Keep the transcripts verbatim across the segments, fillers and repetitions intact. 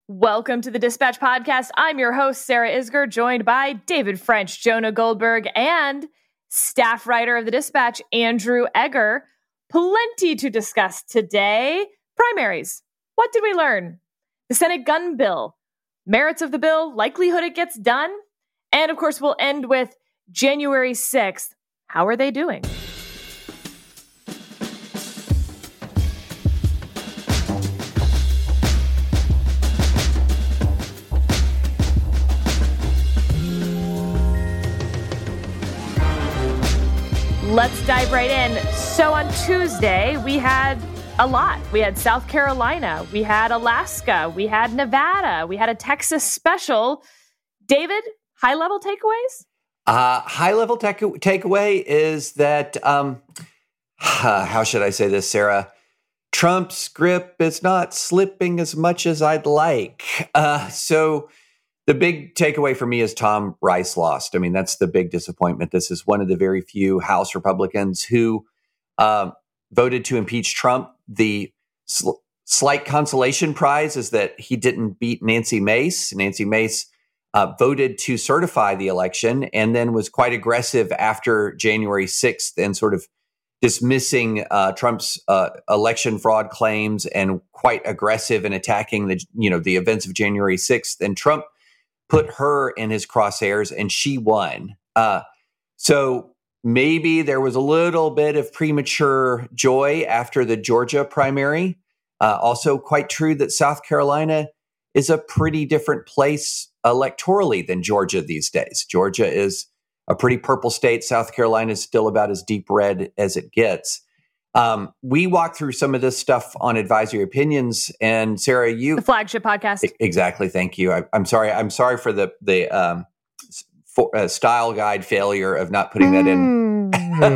Welcome to the Dispatch Podcast. I'm your host, Sarah Isgur, joined by David French, Jonah Goldberg, and staff writer of the Dispatch, Andrew Egger. Plenty to discuss today. Primaries. What did we learn? The Senate gun bill. Merits of the bill. Likelihood it gets done. And of course, we'll end with January sixth. How are they doing? Let's dive right in. So on Tuesday, we had a lot. We had South Carolina, we had Alaska, we had Nevada, we had a Texas special. David, high-level takeaways? Uh, high-level take- takeaway is that, um, how should I say this, Sarah? Trump's grip is not slipping as much as I'd like. Uh, so the big takeaway for me is Tom Rice lost. I mean, that's the big disappointment. This is one of the very few House Republicans who um, voted to impeach Trump. The sl- slight consolation prize is that he didn't beat Nancy Mace. Nancy Mace uh, voted to certify the election and then was quite aggressive after January sixth and sort of dismissing uh, Trump's uh, election fraud claims and quite aggressive in attacking the, you know, the events of January sixth. And Trump put her in his crosshairs and she won. Uh, so maybe there was a little bit of premature joy after the Georgia primary. Uh, also quite true that South Carolina is a pretty different place electorally than Georgia these days. Georgia is a pretty purple state. South Carolina is still about as deep red as it gets. Um, we walked through some of this stuff on Advisory Opinions, and Sarah, you the flagship podcast. Exactly. Thank you. I, I'm sorry. I'm sorry for the the um, for, uh, style guide failure of not putting that in.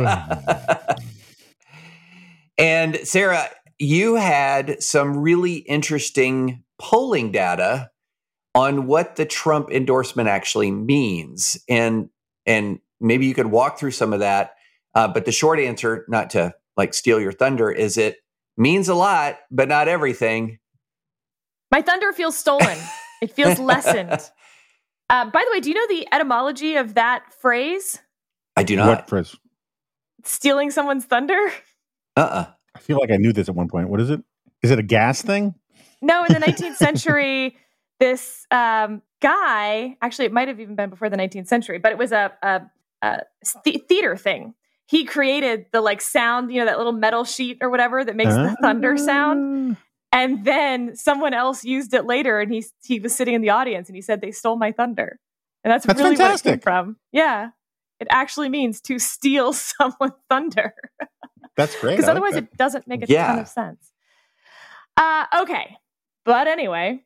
And Sarah, you had some really interesting polling data on what the Trump endorsement actually means, and and maybe you could walk through some of that. Uh, but the short answer, not to like steal your thunder, is it means a lot, but not everything. My thunder feels stolen. It feels lessened. Uh, by the way, do you know the etymology of that phrase? I do not. What phrase? Stealing someone's thunder? Uh-uh. I feel like I knew this at one point. What is it? Is it a gas thing? No, in the nineteenth century, this um, guy, actually, it might have even been before the nineteenth century, but it was a, a, a th- theater thing. He created the like sound, you know, that little metal sheet or whatever that makes uh, the thunder sound. And then someone else used it later, and he he was sitting in the audience, and he said, "They stole my thunder." And that's, that's really fantastic. What it came from. Yeah. It actually means to steal someone's thunder. That's great. Because otherwise like it doesn't make a yeah. ton of sense. Uh, okay. But anyway,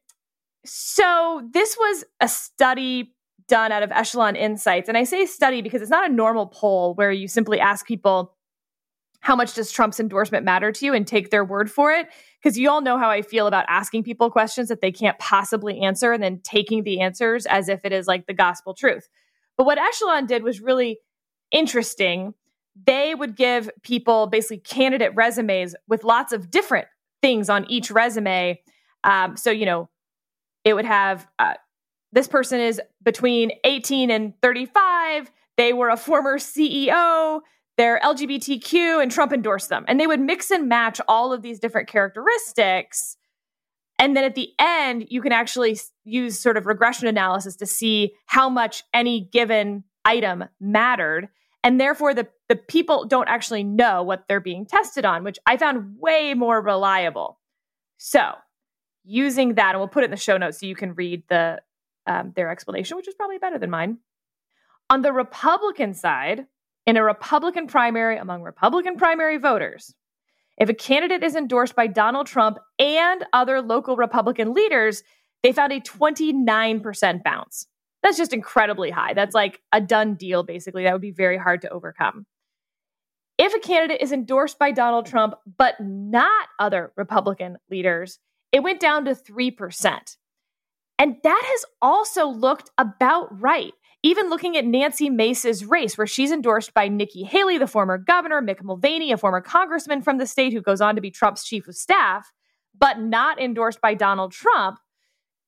so this was a study done out of Echelon Insights. And I say study because it's not a normal poll where you simply ask people, how much does Trump's endorsement matter to you, and take their word for it? Because you all know how I feel about asking people questions that they can't possibly answer and then taking the answers as if it is like the gospel truth. But what Echelon did was really interesting. They would give people basically candidate resumes with lots of different things on each resume. Um, so, you know, it would have... Uh, This person is between eighteen and thirty-five. They were a former C E O. They're L G B T Q, and Trump endorsed them. And they would mix and match all of these different characteristics. And then at the end, you can actually use sort of regression analysis to see how much any given item mattered. And therefore, the, the people don't actually know what they're being tested on, which I found way more reliable. So using that, and we'll put it in the show notes so you can read the Um, their explanation, which is probably better than mine. On the Republican side, in a Republican primary among Republican primary voters, if a candidate is endorsed by Donald Trump and other local Republican leaders, they found a twenty-nine percent bounce. That's just incredibly high. That's like a done deal, basically. That would be very hard to overcome. If a candidate is endorsed by Donald Trump, but not other Republican leaders, it went down to three percent. And that has also looked about right. Even looking at Nancy Mace's race, where she's endorsed by Nikki Haley, the former governor, Mick Mulvaney, a former congressman from the state who goes on to be Trump's chief of staff, but not endorsed by Donald Trump,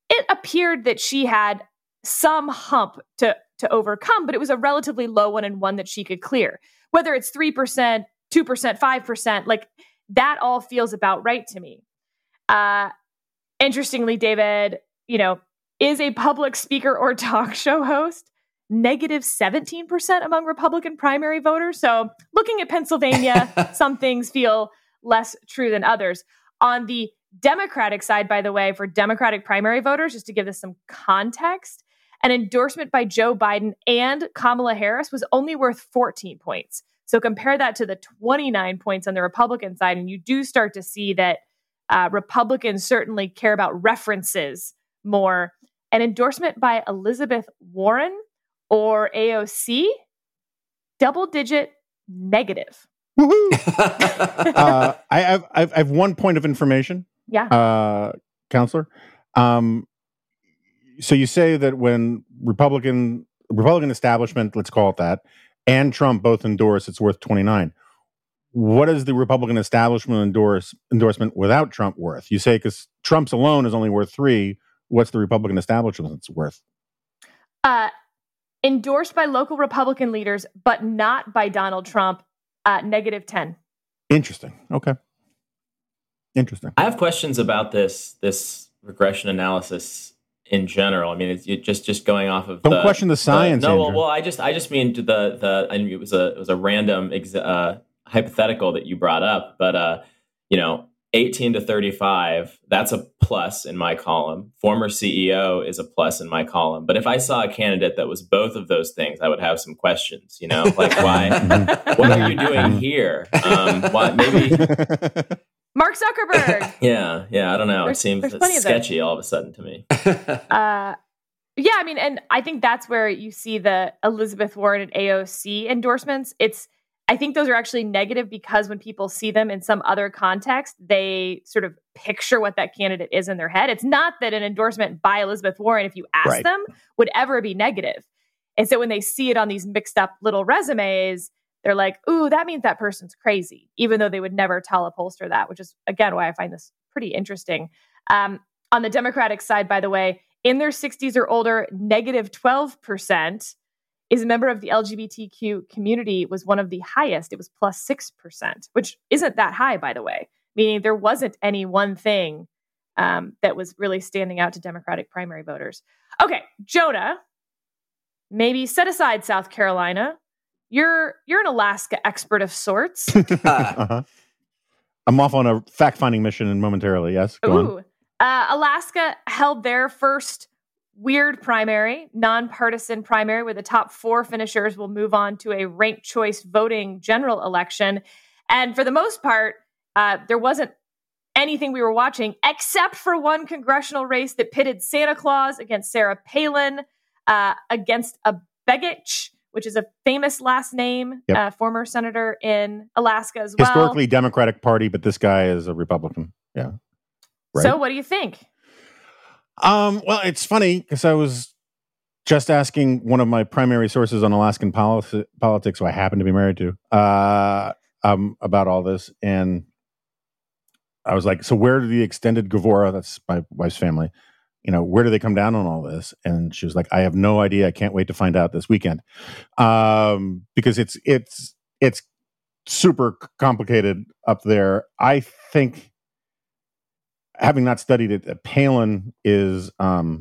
it appeared that she had some hump to, to overcome, but it was a relatively low one and one that she could clear. Whether it's three percent, two percent, five percent, like that all feels about right to me. Uh, interestingly, David, you know, is a public speaker or talk show host negative seventeen percent among Republican primary voters. So looking at Pennsylvania, some things feel less true than others. On the Democratic side, by the way, for Democratic primary voters, just to give this some context, an endorsement by Joe Biden and Kamala Harris was only worth fourteen points. So compare that to the twenty-nine points on the Republican side, and you do start to see that uh, Republicans certainly care about references more. An endorsement by Elizabeth Warren or A O C, double-digit negative. uh, I have I have one point of information. Yeah, uh, counselor. Um, so you say that when Republican Republican establishment, let's call it that, and Trump both endorse, it's worth twenty-nine. What is the Republican establishment endorse endorsement without Trump worth? You say because Trump's alone is only worth three. What's the Republican establishment's worth? Uh, endorsed by local Republican leaders, but not by Donald Trump, uh, negative ten. Interesting. Okay. Interesting. I have questions about this this regression analysis in general. I mean, it's it just just going off of Don't the, question the science. The, no, well, Andrew. well, I just I just mean the the I mean, it was a it was a random ex, uh, hypothetical that you brought up, but uh, you know, eighteen to thirty-five, that's a plus in my column. Former C E O is a plus in my column. But if I saw a candidate that was both of those things, I would have some questions. You know, like why? What are you doing here? Um, why maybe? Mark Zuckerberg. Yeah, yeah, I don't know. There's- it seems there's plenty of sketchy all of a sudden to me. Uh, yeah, I mean, and I think that's where you see the Elizabeth Warren and A O C endorsements. It's, I think those are actually negative because when people see them in some other context, they sort of picture what that candidate is in their head. It's not that an endorsement by Elizabeth Warren, if you ask Right. them, would ever be negative. And so when they see it on these mixed up little resumes, they're like, ooh, that means that person's crazy, even though they would never tell a pollster that, which is, again, why I find this pretty interesting. Um, on the Democratic side, by the way, in their sixties or older, negative twelve percent is a member of the L G B T Q community was one of the highest. It was plus six percent, which isn't that high, by the way, meaning there wasn't any one thing um, that was really standing out to Democratic primary voters. Okay, Jonah, maybe set aside South Carolina. You're you're an Alaska expert of sorts. uh-huh. I'm off on a fact-finding mission momentarily. Yes, go Ooh. on. Uh, Alaska held their first weird primary, nonpartisan primary, where the top four finishers will move on to a ranked choice voting general election. And for the most part, uh, there wasn't anything we were watching except for one congressional race that pitted Santa Claus against Sarah Palin, uh, against a Begich, which is a famous last name, Yep. uh, former senator in Alaska as well. Historically Democratic Party, but this guy is a Republican. Yeah. Right. So what do you think? Um, well, it's funny because I was just asking one of my primary sources on Alaskan policy, politics, who I happen to be married to, uh, um, about all this. And I was like, so where do the extended Gavora, that's my wife's family, you know, where do they come down on all this? And she was like, I have no idea. I can't wait to find out this weekend. Um, because it's, it's, it's super complicated up there. I think, having not studied it, Palin is um,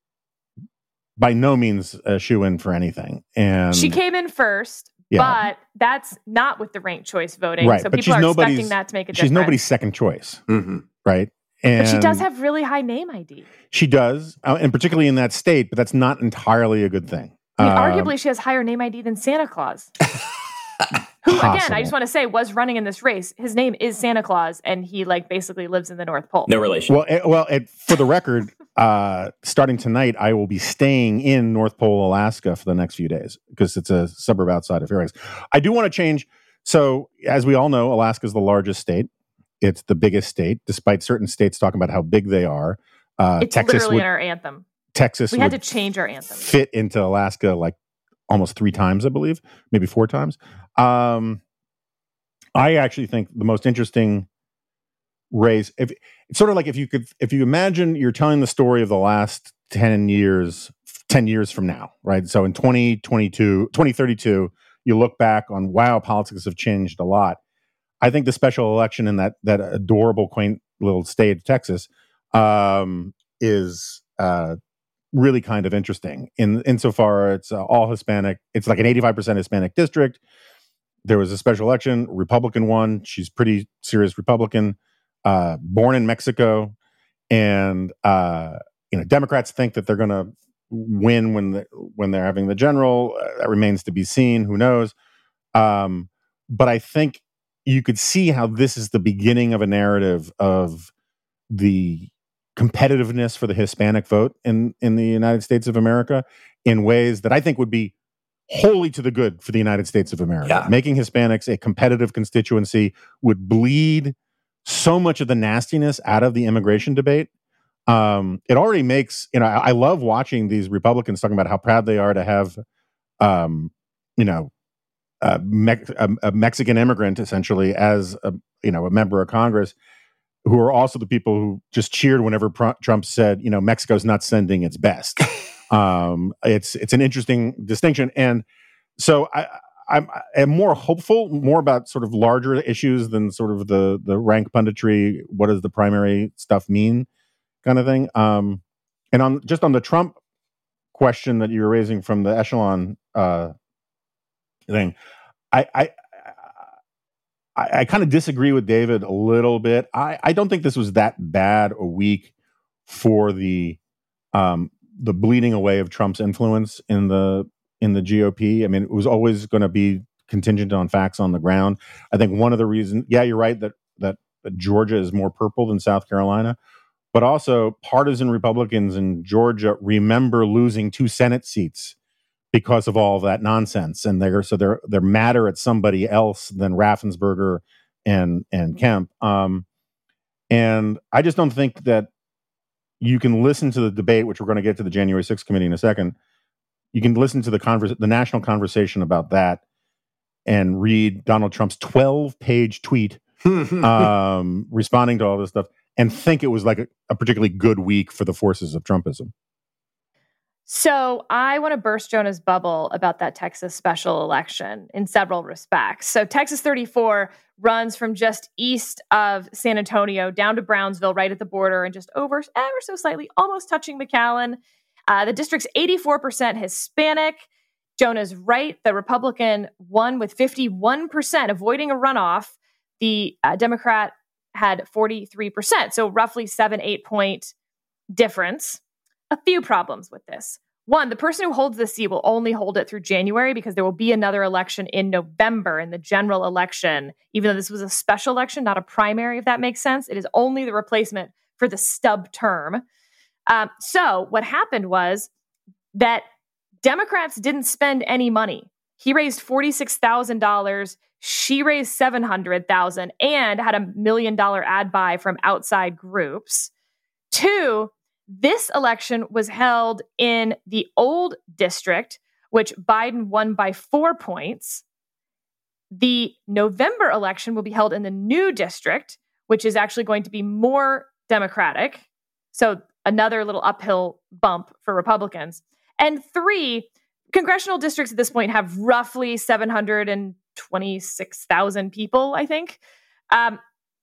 by no means a shoo-in for anything. And She came in first, Yeah. but that's not with the ranked choice voting. Right, So but people she's are nobody's- expecting that to make a she's difference. nobody's second choice, Mhm. right? And But she does have really high name I D. She does, uh, and particularly in that state, but that's not entirely a good thing. I mean, Um, arguably, she has higher name I D than Santa Claus. Who, again, I Possible. just want to say, was running in this race. His name is Santa Claus, and he like basically lives in the North Pole. No relation. Well, it, well, it, for the record, uh, starting tonight, I will be staying in North Pole, Alaska, for the next few days because it's a suburb outside of Fairbanks. I do want to change. So, as we all know, Alaska is the largest state. It's the biggest state, despite certain states talking about how big they are. Uh, It's Texas literally would, in our anthem. Texas We had to would change our anthem. fit into Alaska like almost three times, I believe, maybe four times. Um, I actually think the most interesting race, if it's sort of like if you could, if you imagine you're telling the story of the last ten years, ten years from now, right? So in twenty twenty-two, twenty thirty-two, you look back on, wow, politics have changed a lot. I think the special election in that that adorable, quaint little state of Texas um, is uh, really kind of interesting. In insofar, it's uh, all Hispanic. It's like an eighty-five percent Hispanic district. There was a special election. Republican won. She's pretty serious Republican. Uh, born in Mexico, and uh, you know, Democrats think that they're going to win when the, when they're having the general. Uh, that remains to be seen. Who knows? Um, but I think you could see how this is the beginning of a narrative of the competitiveness for the Hispanic vote in in the United States of America in ways that I think would be wholly to the good for the United States of America. Yeah. Making Hispanics a competitive constituency would bleed so much of the nastiness out of the immigration debate. Um, it already makes, you know, I, I love watching these Republicans talking about how proud they are to have, um, you know, a, Me- a, a Mexican immigrant essentially as a, you know, a member of Congress, who are also the people who just cheered whenever Pr- Trump said, you know, Mexico's not sending its best. um, it's it's an interesting distinction, and so I. I'm, I'm more hopeful, more about sort of larger issues than sort of the the rank punditry. What does the primary stuff mean, kind of thing. Um, and on just on the Trump question that you were raising from the echelon uh, thing, I I, I, I kind of disagree with David a little bit. I, I don't think this was that bad a week for the um, the bleeding away of Trump's influence in the. in the G O P. I mean, it was always going to be contingent on facts on the ground. I think one of the reasons, yeah, you're right that, that that Georgia is more purple than South Carolina, but also partisan Republicans in Georgia remember losing two Senate seats because of all of that nonsense, and they're so they're they're madder at somebody else than Raffensperger and and Kemp. Um, and I just don't think that you can listen to the debate, which we're going to get to the January sixth committee in a second. You can listen to the converse, the national conversation about that and read Donald Trump's twelve-page tweet um, responding to all this stuff and think it was like a, a particularly good week for the forces of Trumpism. So I want to burst Jonah's bubble about that Texas special election in several respects. So Texas thirty-four runs from just east of San Antonio down to Brownsville, right at the border, and just over ever so slightly, almost touching McAllen. Uh, the district's eighty-four percent Hispanic. Jonah's right. The Republican won with fifty-one percent, avoiding a runoff. The uh, Democrat had forty-three percent, so roughly seven, eight point difference. A few problems with this. One, the person who holds the seat will only hold it through January because there will be another election in November in the general election. Even though this was a special election, not a primary, if that makes sense. It is only the replacement for the stub term. Um, so what happened was that Democrats didn't spend any money. He raised forty-six thousand dollars. She raised seven hundred thousand dollars and had a million dollar ad buy from outside groups. Two, this election was held in the old district, which Biden won by four points. The November election will be held in the new district, which is actually going to be more Democratic. So another little uphill bump for Republicans. And three, congressional districts at this point have roughly seven hundred twenty-six thousand people, I think. Um,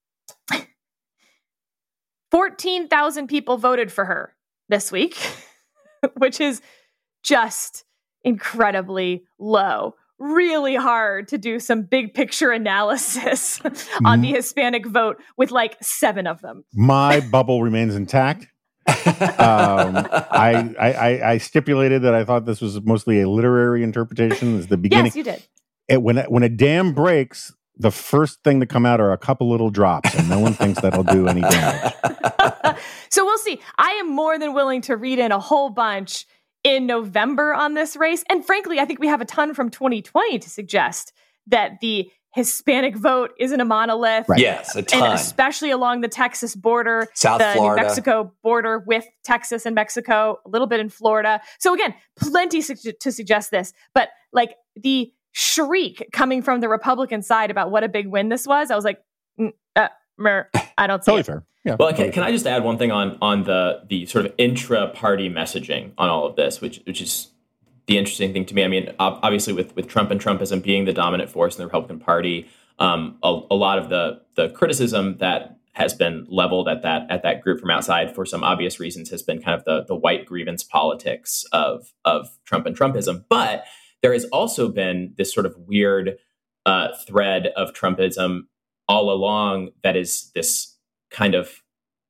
fourteen thousand people voted for her this week, which is just incredibly low. Really hard to do some big picture analysis on the Hispanic vote with like seven of them. My bubble remains intact. um, I, I, I stipulated that I thought this was mostly a literary interpretation. Is the beginning? Yes, you did. It, when when a dam breaks, the first thing to come out are a couple little drops, and no one thinks that'll do any damage. So we'll see. I am more than willing to read in a whole bunch in November on this race, and frankly, I think we have a ton from twenty twenty to suggest that the Hispanic vote isn't a monolith. Right. Yes, a ton. And especially along the Texas border, South the Florida. New Mexico border with Texas and Mexico, a little bit in Florida. So again, plenty su- to suggest this. But like the shriek coming from the Republican side about what a big win this was, I was like, mm, uh, mer, I don't see Totally it. fair. Yeah. Well, totally can, can fair. I just add one thing on on the the sort of intra-party messaging on all of this, which which is the interesting thing to me. I mean, obviously, with with Trump and Trumpism being the dominant force in the Republican Party, um, a, a lot of the the criticism that has been leveled at that at that group from outside, for some obvious reasons, has been kind of the the white grievance politics of of Trump and Trumpism. But there has also been this sort of weird uh, thread of Trumpism all along that is this kind of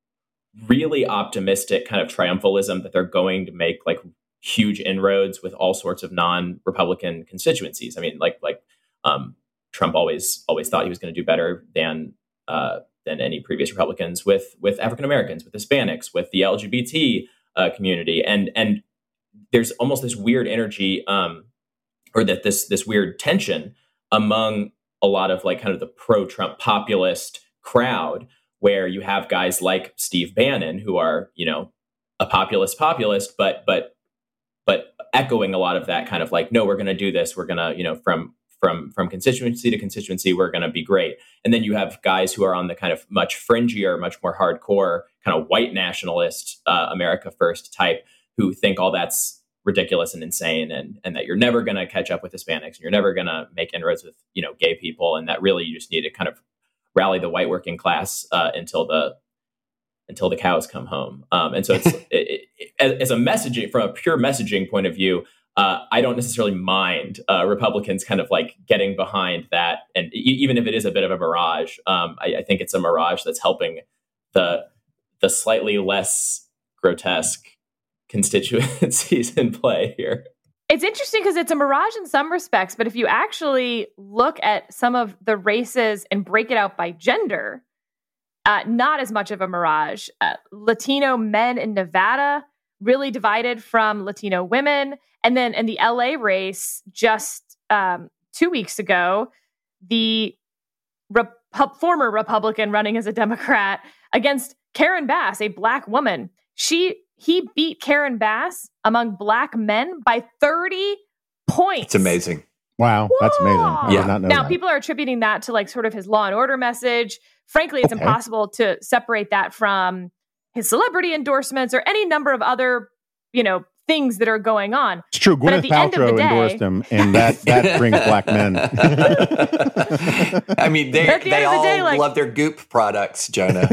really optimistic kind of triumphalism that they're going to make like huge inroads with all sorts of non-Republican constituencies. I mean, like like um, Trump always always thought he was going to do better than uh, than any previous Republicans with with African Americans, with Hispanics, with the L G B T uh, community, and and there's almost this weird energy, um, or that this this weird tension among a lot of like kind of the pro-Trump populist crowd, where you have guys like Steve Bannon, who are, you know, a populist populist, but but but echoing a lot of that kind of like, no, we're going to do this. We're going to, you know, from from from constituency to constituency, we're going to be great. And then you have guys who are on the kind of much fringier, much more hardcore kind of white nationalist, uh, America First type, who think all that's ridiculous and insane, and and that you're never going to catch up with Hispanics, and you're never going to make inroads with, you know, gay people, and that really you just need to kind of rally the white working class uh, until the until the cows come home. Um, and so it's it, it, as a messaging, from a pure messaging point of view, uh, I don't necessarily mind uh, Republicans kind of like getting behind that, and e- even if it is a bit of a mirage, um, I, I think it's a mirage that's helping the the slightly less grotesque constituencies in play here. It's interesting because it's a mirage in some respects, but if you actually look at some of the races and break it out by gender, uh, not as much of a mirage. Uh, Latino men in Nevada really divided from Latino women. And then in the L A race, just um, two weeks ago, the Repu- former Republican running as a Democrat against Karen Bass, a Black woman, she He beat Karen Bass among Black men by thirty points. It's amazing. Wow, Whoa. That's amazing. I Yeah. did not know Now, that. people are attributing that to like sort of his Law and Order message. Frankly, it's Okay. impossible to separate that from his celebrity endorsements or any number of other, you know, things that are going on. It's true. But at Gwyneth the end of the Paltrow day- endorsed him, and that, that brings Black men. I mean, they At the they end of the all day, like- love their Goop products, Jonah.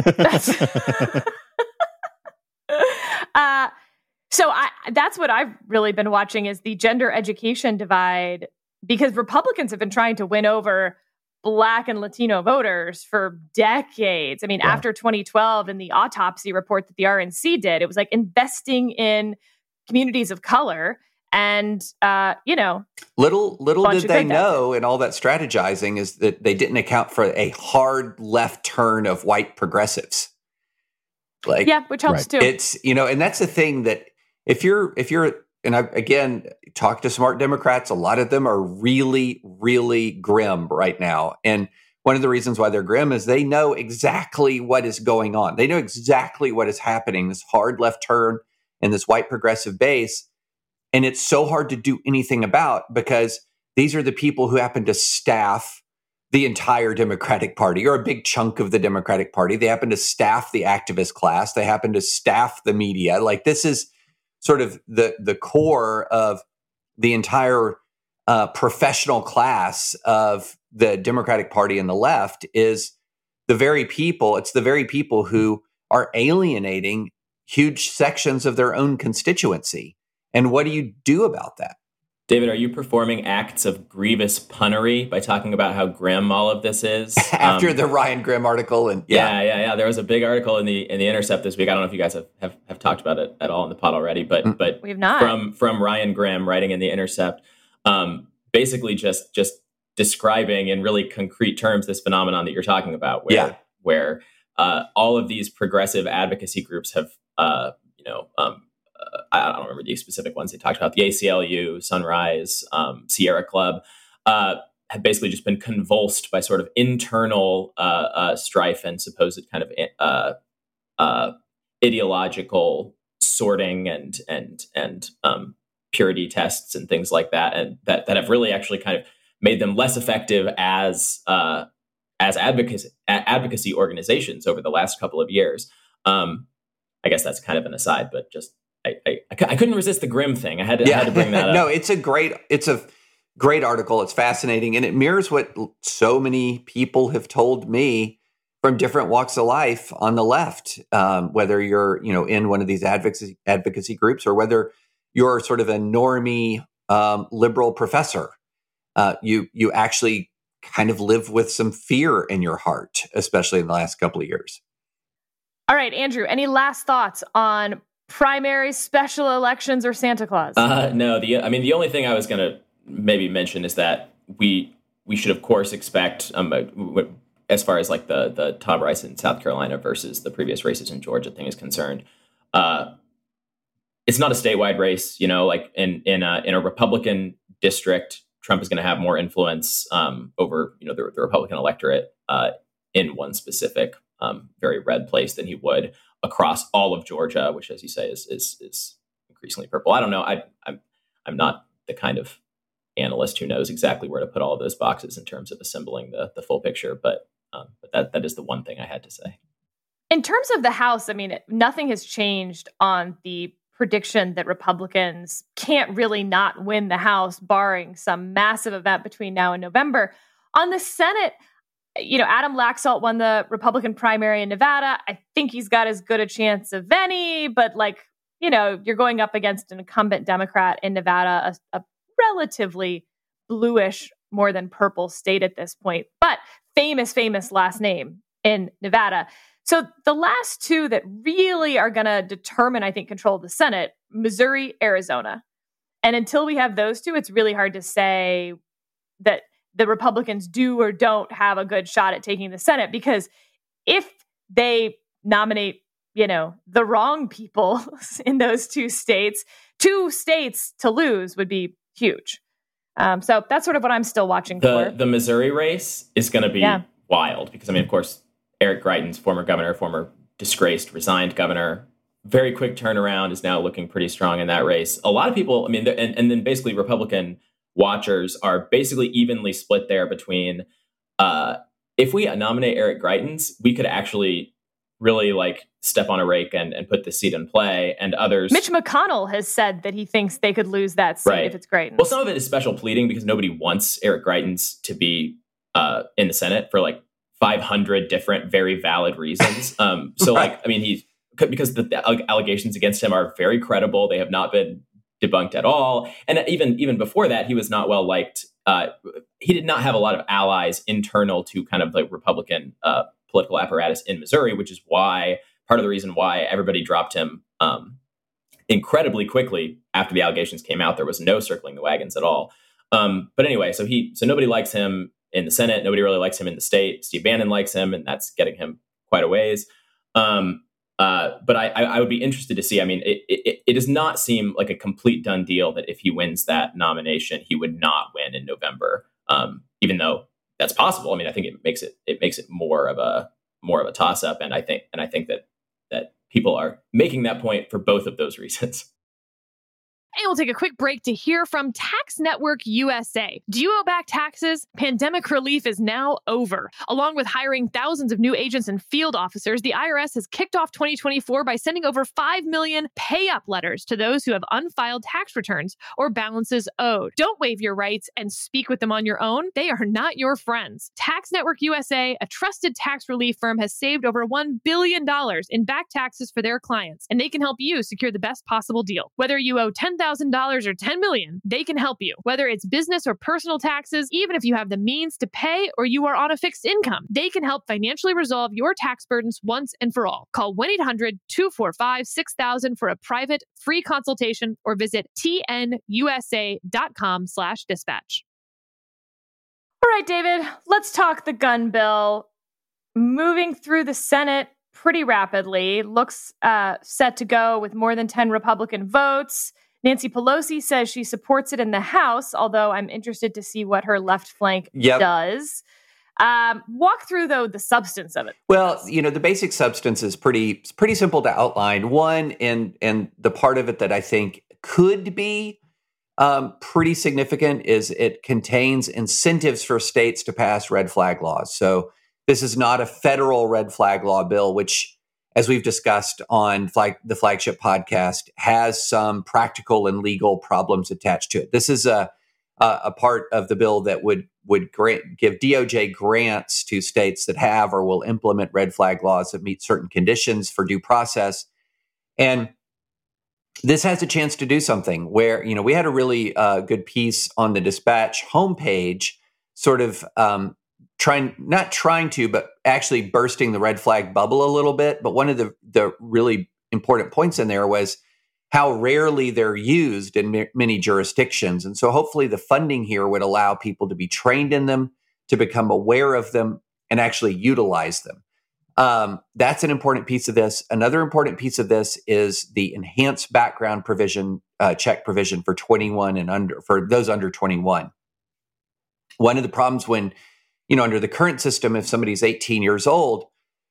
uh, so I, that's what I've really been watching is the gender education divide, because Republicans have been trying to win over Black and Latino voters for decades. I mean, Yeah. after twenty twelve and the autopsy report that the R N C did, it was like investing in communities of color. And, uh, you know, Little little Bunch did of they good that know, and all that strategizing is that they didn't account for a hard left turn of white progressives. Like, yeah, which helps Right. too. it's, you know, and that's the thing that if you're if you're and I again talk to smart Democrats, a lot of them are really really grim right now, and one of the reasons why they're grim is they know exactly what is going on. They know exactly what is happening. This hard left turn and this white progressive base. And it's so hard to do anything about because these are the people who happen to staff the entire Democratic Party or a big chunk of the Democratic Party. They happen to staff the activist class. They happen to staff the media. Like this is sort of the, the core of the entire uh, professional class of the Democratic Party and the left is the very people. It's the very people who are alienating huge sections of their own constituency. And what do you do about that? David, are you performing acts of grievous punnery by talking about how grim all of this is? After Um, the Ryan Grimm article, and yeah, yeah, yeah, yeah. There was a big article in the in the Intercept this week. I don't know if you guys have, have, have talked about it at all in the pod already, but Mm. but We've not. from from Ryan Grimm writing in the Intercept, um, basically just just describing in really concrete terms this phenomenon that you're talking about, where Yeah. where uh, all of these progressive advocacy groups have, uh, you know. Um, Uh, I don't remember the specific ones they talked about, the A C L U, Sunrise, um, Sierra Club, uh, have basically just been convulsed by sort of internal uh, uh, strife and supposed kind of uh, uh, ideological sorting and and and um, purity tests and things like that, and that that have really actually kind of made them less effective as uh, as advocacy advocacy organizations over the last couple of years. Um, I guess that's kind of an aside, but just I I, I couldn't resist the Grimm thing. I had to, yeah. I had to bring that up. No, it's a great it's a great article. It's fascinating, and it mirrors what so many people have told me from different walks of life on the left. Um, whether you're you know in one of these advocacy advocacy groups or whether you're sort of a normie um, liberal professor, uh, you you actually kind of live with some fear in your heart, especially in the last couple of years. All right, Andrew, any last thoughts on primaries, special elections, or Santa Claus? Uh, no, the I mean, the only thing I was going to maybe mention is that we we should, of course, expect, um, as far as like the, the Tom Rice in South Carolina versus the previous races in Georgia thing is concerned, uh, it's not a statewide race. You know, like in, in, a, in a Republican district, Trump is going to have more influence um, over, you know, the, the Republican electorate uh, in one specific, um, very red place than he would across all of Georgia, which, as you say, is is, is increasingly purple. I don't know. I, I'm I'm not the kind of analyst who knows exactly where to put all of those boxes in terms of assembling the the full picture, but um, but that that is the one thing I had to say. In terms of the House, I mean, nothing has changed on the prediction that Republicans can't really not win the House, barring some massive event between now and November. On the Senate, you know, Adam Laxalt won the Republican primary in Nevada. I think he's got as good a chance of any, but like, you know, you're going up against an incumbent Democrat in Nevada, a, a relatively bluish, more than purple state at this point, but famous, famous last name in Nevada. So the last two that really are going to determine, I think, control of the Senate, Missouri, Arizona. And until we have those two, it's really hard to say that the Republicans do or don't have a good shot at taking the Senate, because if they nominate, you know, the wrong people in those two states, two states to lose would be huge. Um, so that's sort of what I'm still watching the, for. The Missouri race is going to be yeah. wild because, I mean, of course, Eric Greitens, former governor, former disgraced, resigned governor, very quick turnaround, is now looking pretty strong in that race. A lot of people, I mean, and, and then basically Republican watchers are basically evenly split there between, uh, if we nominate Eric Greitens, we could actually really like step on a rake and, and put the seat in play, and others. Mitch McConnell has said that he thinks they could lose that seat right. if it's Greitens. Well, some of it is special pleading because nobody wants Eric Greitens to be uh, in the Senate for like five hundred different, very valid reasons. Um, so right. like, I mean, he's because the, the allegations against him are very credible. They have not been debunked at all. And even, even before that, he was not well liked. Uh, he did not have a lot of allies internal to kind of like Republican uh, political apparatus in Missouri, which is why part of the reason why everybody dropped him um, incredibly quickly after the allegations came out. There was no circling the wagons at all. Um, but anyway, so he, so nobody likes him in the Senate. Nobody really likes him in the state. Steve Bannon likes him, and that's getting him quite a ways. Um, uh, but I, I would be interested to see. I mean, it, it, it does not seem like a complete done deal that if he wins that nomination, he would not win in November. Um, even though that's possible. I mean, I think it makes it it makes it more of a more of a toss up, and I think and I think that that people are making that point for both of those reasons. And we'll take a quick break to hear from Tax Network U S A. Do you owe back taxes? Pandemic relief is now over. Along with hiring thousands of new agents and field officers, the I R S has kicked off twenty twenty-four by sending over five million pay-up letters to those who have unfiled tax returns or balances owed. Don't waive your rights and speak with them on your own. They are not your friends. Tax Network U S A, a trusted tax relief firm, has saved over one billion dollars in back taxes for their clients, and they can help you secure the best possible deal. Whether you owe ten thousand dollars or ten million dollars, they can help you. Whether it's business or personal taxes, even if you have the means to pay or you are on a fixed income, they can help financially resolve your tax burdens once and for all. Call one eight hundred two four five six thousand for a private free consultation or visit tnusa.com slash dispatch. All right, David, let's talk the gun bill. Moving through the Senate pretty rapidly, looks uh, set to go with more than ten Republican votes. Nancy Pelosi says she supports it in the House, although I'm interested to see what her left flank yep. does. Um, walk through, though, the substance of it. Well, you know, the basic substance is pretty pretty simple to outline. One, and and the part of it that I think could be um, pretty significant is it contains incentives for states to pass red flag laws. So This is not a federal red flag law bill, which, as we've discussed on flag, the Flagship podcast, has some practical and legal problems attached to it. This is a a, a part of the bill that would would grant, give D O J grants to states that have or will implement red flag laws that meet certain conditions for due process. And this has a chance to do something where, you know, we had a really uh, good piece on the Dispatch homepage, sort of um, trying, not trying to, but actually bursting the red flag bubble a little bit. But one of the, the really important points in there was how rarely they're used in m- many jurisdictions. And so hopefully the funding here would allow people to be trained in them, to become aware of them, and actually utilize them. Um, that's an important piece of this. Another important piece of this is the enhanced background provision, uh, check provision for twenty-one and under, for those under twenty-one. One of the problems when, you know, under the current system, if somebody's eighteen years old,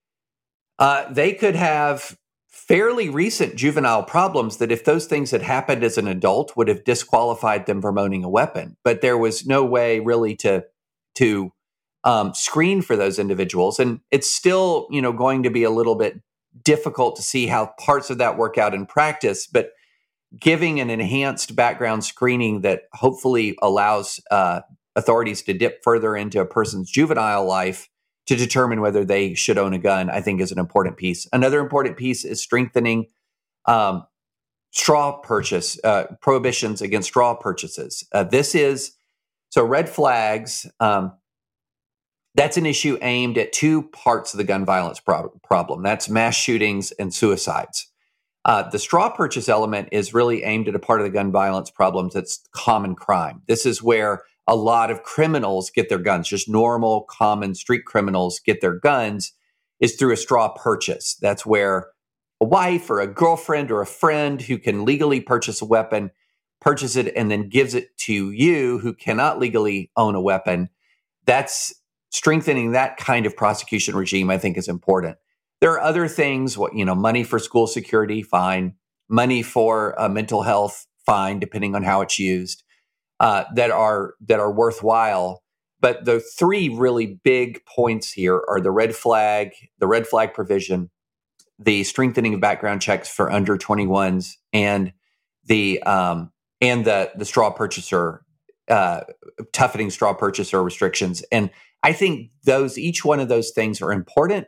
uh, they could have fairly recent juvenile problems that if those things had happened as an adult would have disqualified them from owning a weapon. But there was no way really to, to um, screen for those individuals. And it's still, you know, going to be a little bit difficult to see how parts of that work out in practice, but giving an enhanced background screening that hopefully allows uh, authorities to dip further into a person's juvenile life to determine whether they should own a gun, I think is an important piece. Another important piece is strengthening um, straw purchase, uh, prohibitions against straw purchases. Uh, this is, so red flags, um, that's an issue aimed at two parts of the gun violence pro- problem. That's mass shootings and suicides. Uh, the straw purchase element is really aimed at a part of the gun violence problems that's common crime. This is where a lot of criminals get their guns, just normal, common street criminals get their guns, is through a straw purchase. That's where a wife or a girlfriend or a friend who can legally purchase a weapon, purchase it and then gives it to you who cannot legally own a weapon. That's strengthening that kind of prosecution regime, I think, is important. There are other things, what, you know, money for school security, fine. Money for uh, mental health, fine, depending on how it's used. Uh, that are that are worthwhile. But the three really big points here are the red flag, the red flag provision, the strengthening of background checks for under twenty-ones, and the um, and the the straw purchaser, uh, toughening straw purchaser restrictions. And I think those each one of those things are important.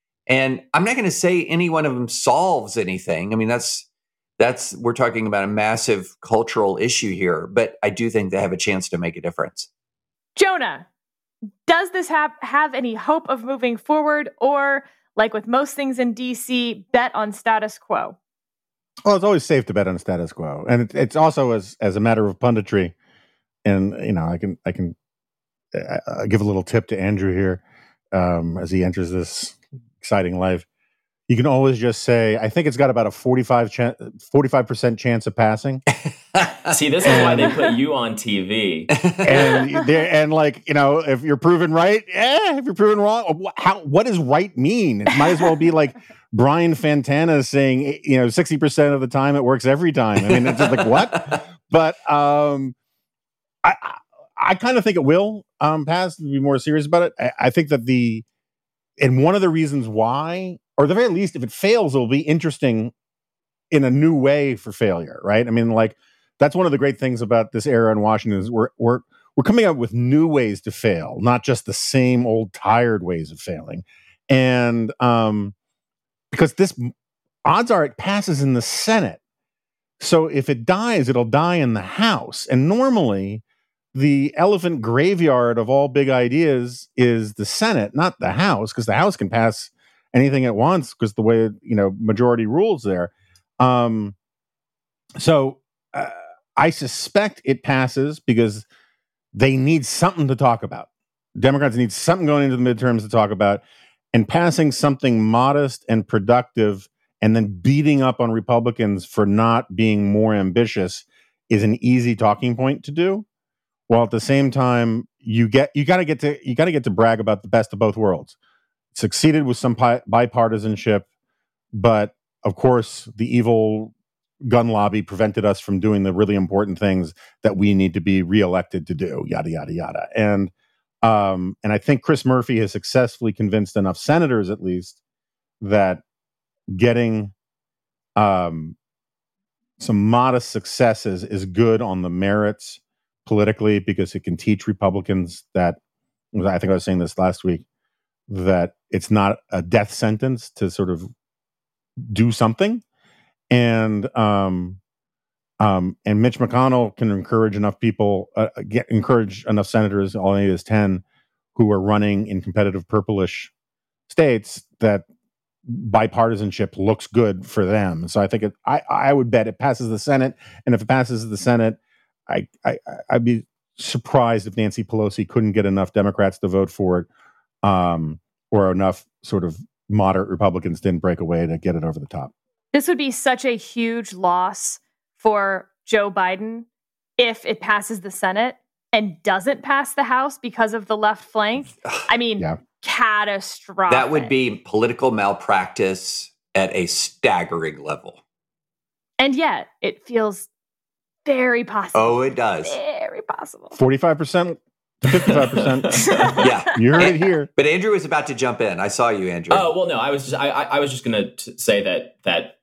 And I'm not going to say any one of them solves anything. I mean, that's. That's, we're talking about a massive cultural issue here, but I do think they have a chance to make a difference. Jonah, does this have, have any hope of moving forward, or, like with most things in D C, bet on status quo? Well, it's always safe to bet on status quo. And it, it's also as, as a matter of punditry. And, you know, I can, I can uh, give a little tip to Andrew here um, as he enters this exciting life. You can always just say, I think it's got about a forty-five percent chance of passing. See, this is why they put you on T V. and, and like, you know, if you're proven right, eh, if you're proven wrong, how, what does right mean? It might as well be like Brian Fantana saying, you know, sixty percent of the time it works every time. I mean, it's just like, what? But um, I, I, I kind of think it will um, pass, to be more serious about it. I, I think that the, and one of the reasons why, or at the very least, if it fails, it'll be interesting in a new way for failure, right? I mean, like, that's one of the great things about this era in Washington is we're we're we're coming up with new ways to fail, not just the same old tired ways of failing. And um, because this, odds are it passes in the Senate. So if it dies, it'll die in the House. And normally, the elephant graveyard of all big ideas is the Senate, not the House, because the House can pass anything at once because the way, you know, majority rules there. Um, so uh, I suspect it passes because they need something to talk about. Democrats need something going into the midterms to talk about, and passing something modest and productive and then beating up on Republicans for not being more ambitious is an easy talking point to do. While at the same time, you get you got to get to you got to get to brag about the best of both worlds. Succeeded with some pi- bipartisanship, but of course, the evil gun lobby prevented us from doing the really important things that we need to be reelected to do. Yada yada yada. And Um, and I think Chris Murphy has successfully convinced enough senators, at least, that getting um, some modest successes is good on the merits politically, because it can teach Republicans that, I think I was saying this last week, that it's not a death sentence to sort of do something. And um, um, and Mitch McConnell can encourage enough people, uh, get encourage enough senators, all he is ten, who are running in competitive purplish states, that bipartisanship looks good for them. So I think it, I I would bet it passes the Senate, and if it passes the Senate, I, I I'd be surprised if Nancy Pelosi couldn't get enough Democrats to vote for it, um, or enough sort of moderate Republicans didn't break away to get it over the top. This would be such a huge loss for Joe Biden if it passes the Senate and doesn't pass the House because of the left flank. I mean, yeah. catastrophic. That would be political malpractice at a staggering level. And yet, it feels very possible. Oh, it does. Very possible. forty-five percent to fifty-five percent. Yeah. You heard it here. But Andrew was about to jump in. I saw you, Andrew. Oh, well, no, I was just, I, I was just going to say that, that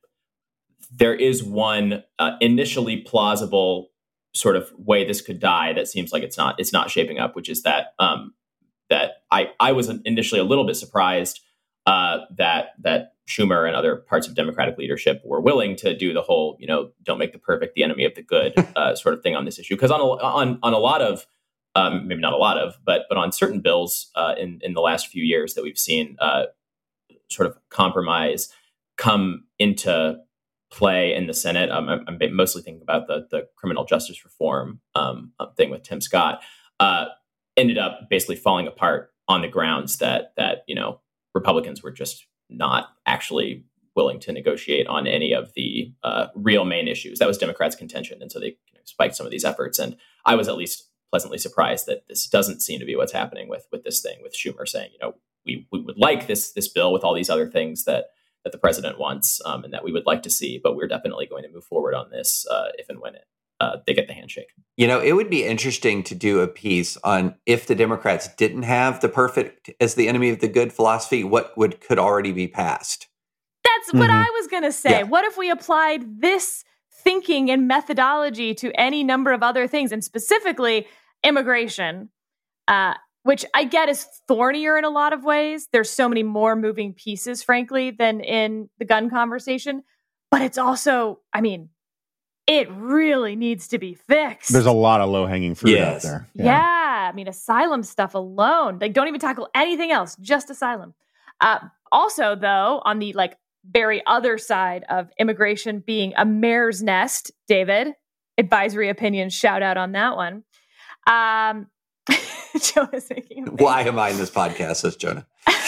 there is one uh, initially plausible sort of way this could die that seems like it's not, it's not shaping up, which is that, um, that I, I was initially a little bit surprised uh, that, that Schumer and other parts of Democratic leadership were willing to do the whole, you know, don't make the perfect the enemy of the good uh, sort of thing on this issue. Because on a, on on a lot of, um, maybe not a lot of, but but on certain bills uh, in in the last few years that we've seen uh, sort of compromise come into play in the Senate. Um, I'm, I'm mostly thinking about the the criminal justice reform um, thing with Tim Scott. Uh, ended up basically falling apart on the grounds that that you know Republicans were just not actually willing to negotiate on any of the uh, real main issues. That was Democrats' contention. And so they you know, spiked some of these efforts. And I was at least pleasantly surprised that this doesn't seem to be what's happening with with this thing, with Schumer saying, you know, we, we would like this this bill with all these other things that that the president wants um, and that we would like to see, but we're definitely going to move forward on this uh, if and when it uh, they get the handshake. You know, it would be interesting to do a piece on if the Democrats didn't have the perfect as the enemy of the good philosophy, what would could already be passed. That's mm-hmm. what I was going to say. Yeah. What if we applied this thinking and methodology to any number of other things, and specifically immigration, uh, which I get is thornier in a lot of ways. There's so many more moving pieces, frankly, than in the gun conversation. But it's also, I mean, it really needs to be fixed. There's a lot of low-hanging fruit yes. out there. Yeah. yeah. I mean, asylum stuff alone. Like, don't even tackle anything else, just asylum. Uh, also, though, on the like very other side of immigration being a mare's nest, David, advisory opinion, shout out on that one. Um, Jonah's making a Why am I in this podcast, says Jonah?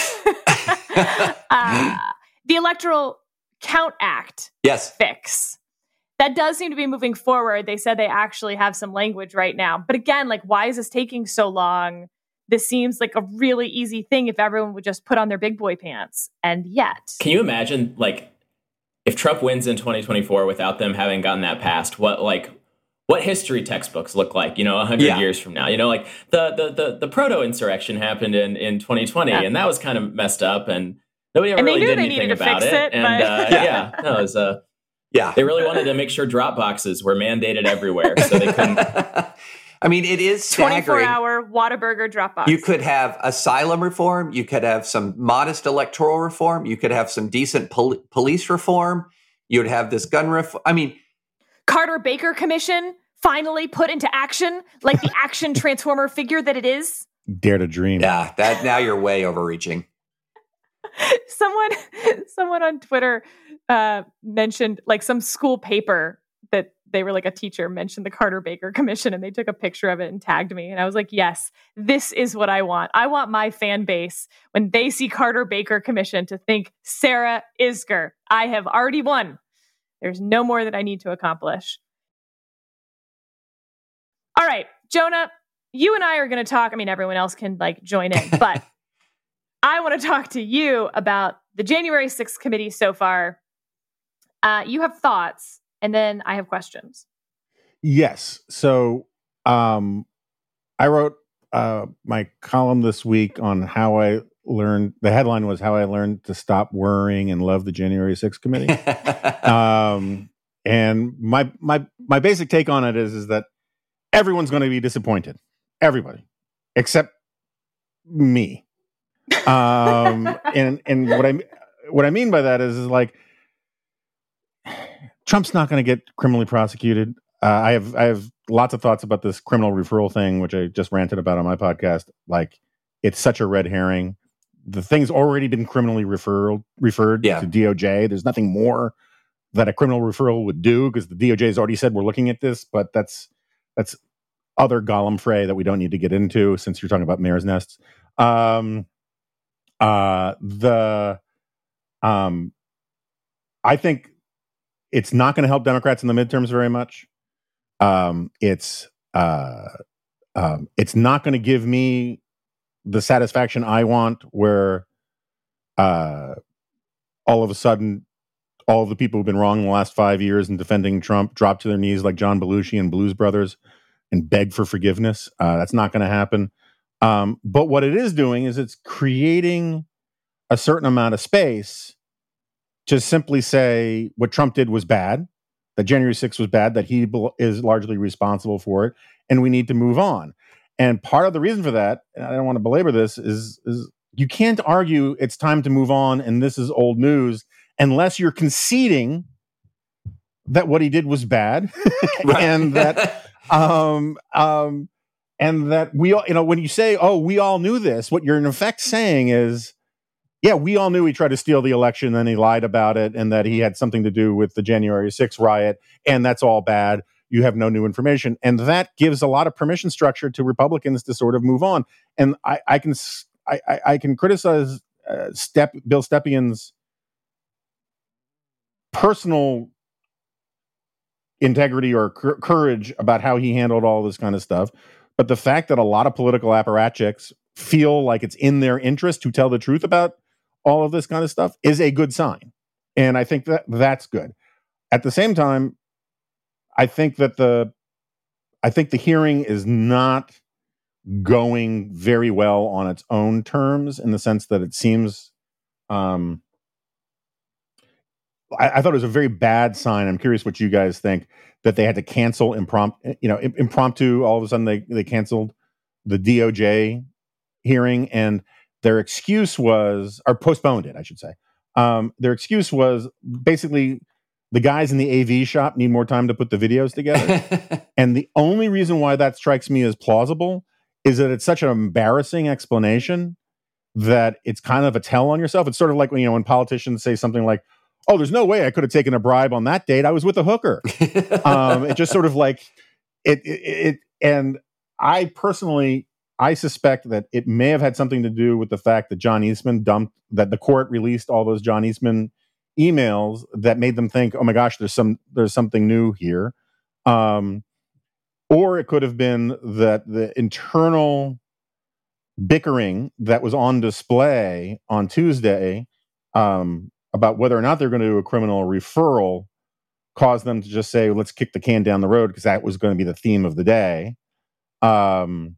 uh, the Electoral Count Act yes. fix. That does seem to be moving forward. They said they actually have some language right now. But again, like, why is this taking so long? This seems like a really easy thing if everyone would just put on their big boy pants. And yet. Can you imagine, like, if Trump wins in twenty twenty-four without them having gotten that passed, what, like, what history textbooks look like, you know, a hundred yeah. years from now? You know, like, the the the, the proto-insurrection happened in, in twenty twenty, yeah. and that was kind of messed up, and nobody ever and really did they anything about it. it. it and, uh, yeah. yeah, no, it was uh, Yeah. They really wanted to make sure drop boxes were mandated everywhere, so they couldn't. I mean, it is staggering. twenty-four hour Whataburger drop box. You could have asylum reform. You could have some modest electoral reform. You could have some decent pol- police reform. You would have this gun reform. I mean, Carter Baker Commission finally put into action, like the action transformer figure that it is. Dare to dream. Yeah, that now you're way overreaching. Someone, someone on Twitter uh, mentioned like some school paper that they were like a teacher mentioned the Carter Baker Commission, and they took a picture of it and tagged me. And I was like, yes, this is what I want. I want my fan base, when they see Carter Baker Commission, to think Sarah Isgur. I have already won. There's no more that I need to accomplish. All right, Jonah, you and I are going to talk. I mean, everyone else can like join in, but I want to talk to you about the January sixth committee so far. Uh, you have thoughts, and then I have questions. Yes. So um, I wrote uh, my column this week on how I learned. The headline was "How I Learned to Stop Worrying and Love the January sixth Committee." um, and my my my basic take on it is is that everyone's going to be disappointed. Everybody, except me. Um, and and what I what I mean by that is is like Trump's not going to get criminally prosecuted. Uh, I have I have lots of thoughts about this criminal referral thing, which I just ranted about on my podcast. Like, it's such a red herring. The thing's already been criminally referred referred yeah. to D O J. There's nothing more that a criminal referral would do because the D O J has already said we're looking at this. But that's that's other Gollum fray that we don't need to get into since you're talking about mayor's nests. Um, uh, the um, I think it's not going to help Democrats in the midterms very much. Um, it's uh, um, it's not going to give me the satisfaction I want, where uh, all of a sudden, all of the people who've been wrong in the last five years in defending Trump drop to their knees like John Belushi and Blues Brothers and beg for forgiveness. Uh, that's not going to happen. Um, but what it is doing is it's creating a certain amount of space to simply say what Trump did was bad, that January sixth was bad, that he is largely responsible for it, and we need to move on. And part of the reason for that, and I don't want to belabor this, is, is you can't argue it's time to move on and this is old news unless you're conceding that what he did was bad and that um, um, and that we all, you know, when you say, oh, we all knew this, what you're in effect saying is, yeah, we all knew he tried to steal the election and he lied about it and that he had something to do with the January sixth riot, and that's all bad. You have no new information. And that gives a lot of permission structure to Republicans to sort of move on. And I, I can I, I can criticize uh, Step, Bill Stepien's personal integrity or cur- courage about how he handled all this kind of stuff. But the fact that a lot of political apparatchiks feel like it's in their interest to tell the truth about all of this kind of stuff is a good sign. And I think that that's good. At the same time, I think that the I think the hearing is not going very well on its own terms, in the sense that it seems um, I, I thought it was a very bad sign. I'm curious what you guys think, that they had to cancel impromptu, you know, impromptu. All of a sudden, they they canceled the D O J hearing, and their excuse was, or postponed it, I should say. Um, their excuse was basically the guys in the A V shop need more time to put the videos together. And the only reason why that strikes me as plausible is that it's such an embarrassing explanation that it's kind of a tell on yourself. It's sort of like when, you know, when politicians say something like, oh, there's no way I could have taken a bribe on that date. I was with a hooker. um, it just sort of like it, it, it. And I personally, I suspect that it may have had something to do with the fact that John Eastman dumped, that the court released all those John Eastman emails that made them think, oh my gosh, there's some, there's something new here. Um, or it could have been that the internal bickering that was on display on Tuesday um, about whether or not they're going to do a criminal referral caused them to just say, let's kick the can down the road, because that was going to be the theme of the day. Um,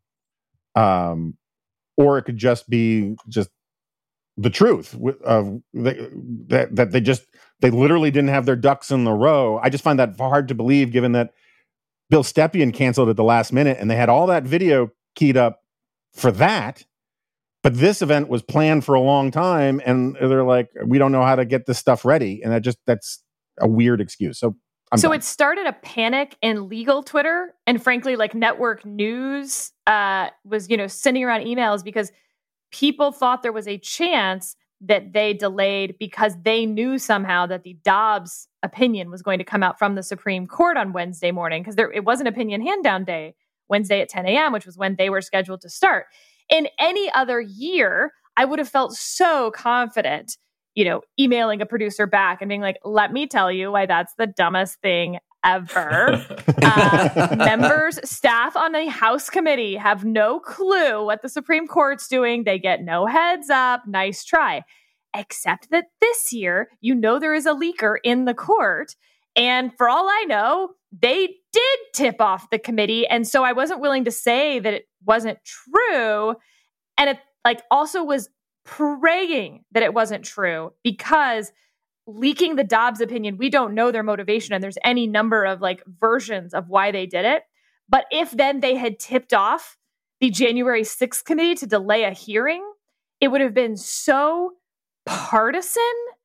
um, or it could just be just the truth of that, that they just, they literally didn't have their ducks in the row. I just find that hard to believe, given that Bill Stepien canceled at the last minute and they had all that video keyed up for that. But this event was planned for a long time, and they're like, we don't know how to get this stuff ready. And that just, that's a weird excuse. So I'm So done. it started a panic in legal Twitter, and frankly, like network news uh, was, you know, sending around emails because people thought there was a chance that they delayed because they knew somehow that the Dobbs opinion was going to come out from the Supreme Court on Wednesday morning, because there it was an opinion hand down day, Wednesday at ten a.m., which was when they were scheduled to start. In any other year, I would have felt so confident, you know, emailing a producer back and being like, let me tell you why that's the dumbest thing ever. uh, members, staff on the House committee have no clue what the Supreme Court's doing. They get no heads up. Nice try. Except that this year, you know, there is a leaker in the court. And for all I know, they did tip off the committee. And so I wasn't willing to say that it wasn't true. And it like also was praying that it wasn't true, because leaking the Dobbs opinion, we don't know their motivation, and there's any number of like versions of why they did it. But if then they had tipped off the January sixth committee to delay a hearing, it would have been so partisan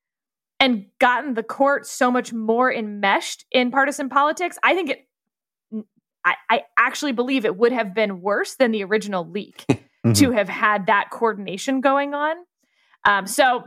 and gotten the court so much more enmeshed in partisan politics. I think it, I, I actually believe it would have been worse than the original leak mm-hmm. to have had that coordination going on. Um, so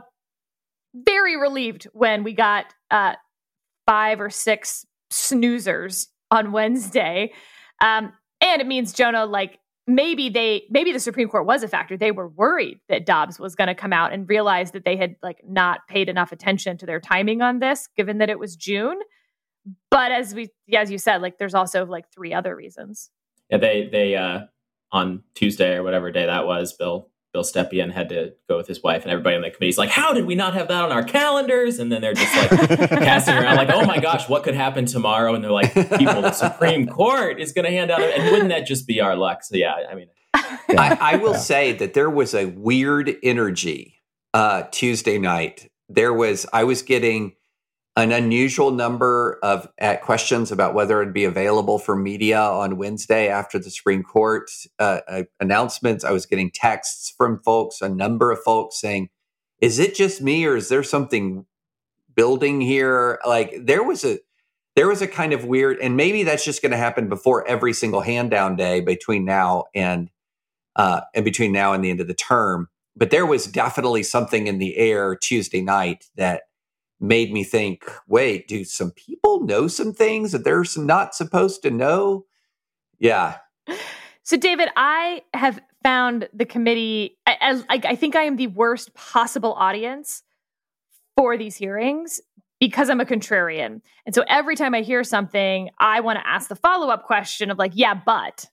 very relieved when we got uh, five or six snoozers on Wednesday. Um, and it means, Jonah, like maybe they, maybe the Supreme Court was a factor. They were worried that Dobbs was going to come out and realize that they had like not paid enough attention to their timing on this, given that it was June. But as we, as you said, like there's also like three other reasons. Yeah, they, they, uh, on Tuesday or whatever day that was, Bill, Bill Stepien had to go with his wife, and everybody on the committee's like, how did we not have that on our calendars? And then they're just like casting around like, oh my gosh, what could happen tomorrow? And they're like, people, the Supreme Court is going to hand out, and wouldn't that just be our luck? So yeah, I mean. Yeah. I, I will say that there was a weird energy uh, Tuesday night. There was, I was getting an unusual number of uh, questions about whether it'd be available for media on Wednesday after the Supreme Court uh, uh, announcements. I was getting texts from folks, a number of folks saying, is it just me or is there something building here? Like there was a, there was a kind of weird, and maybe that's just going to happen before every single hand down day between now and, uh, and between now and the end of the term. But there was definitely something in the air Tuesday night that made me think, wait, do some people know some things that they're not supposed to know? Yeah. So, David, I have found the committee, I, I, I think I am the worst possible audience for these hearings because I'm a contrarian. And so every time I hear something, I want to ask the follow-up question of like, yeah, but.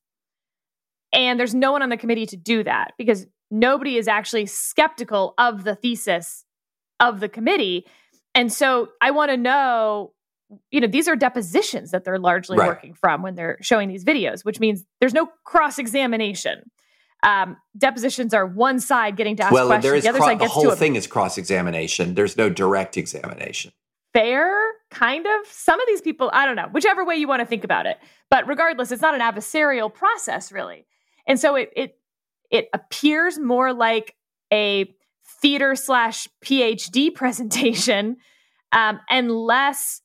And there's no one on the committee to do that because nobody is actually skeptical of the thesis of the committee. And so I want to know, you know, these are depositions that they're largely right. working from when they're showing these videos, which means there's no cross-examination. Um, depositions are one side getting to ask well, questions. There is the other cro- side gets the whole to thing is cross-examination. There's no direct examination. Fair, kind of. Some of these people, I don't know, whichever way you want to think about it. But regardless, it's not an adversarial process, really. And so it it it appears more like a theater slash PhD presentation um, and less